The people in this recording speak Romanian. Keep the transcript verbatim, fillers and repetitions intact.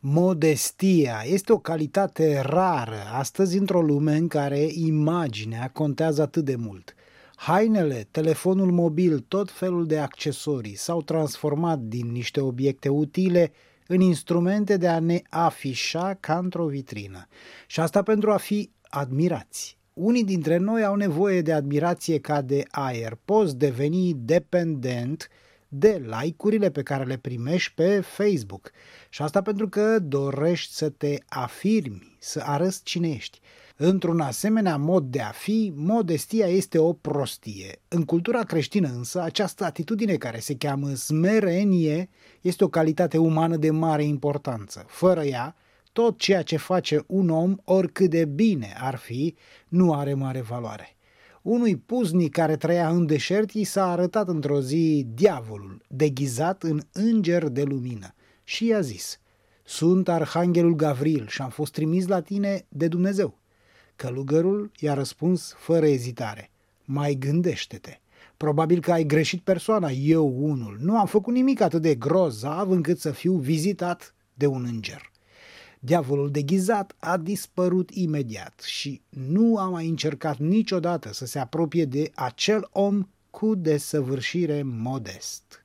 Modestia este o calitate rară astăzi într-o lume în care imaginea contează atât de mult. Hainele, telefonul mobil, tot felul de accesorii s-au transformat din niște obiecte utile în instrumente de a ne afișa ca într-o vitrină. Și asta pentru a fi admirați. Unii dintre noi au nevoie de admirație ca de aer. Poți deveni dependent de like-urile pe care le primești pe Facebook. Și asta pentru că dorești să te afirmi, să arăți cine ești. Într-un asemenea mod de a fi, modestia este o prostie. În cultura creștină însă, această atitudine care se cheamă smerenie este o calitate umană de mare importanță. Fără ea, tot ceea ce face un om, oricât de bine ar fi, nu are mare valoare. Unui puznic care trăia în deșert i s-a arătat într-o zi diavolul, deghizat în înger de lumină, și i-a zis: "Sunt arhanghelul Gavril și am fost trimis la tine de Dumnezeu." Călugărul i-a răspuns fără ezitare: "Mai gândește-te. Probabil că ai greșit persoana, eu unul. Nu am făcut nimic atât de grozav încât să fiu vizitat de un înger." Diavolul deghizat a dispărut imediat și nu a mai încercat niciodată să se apropie de acel om cu desăvârșire modest.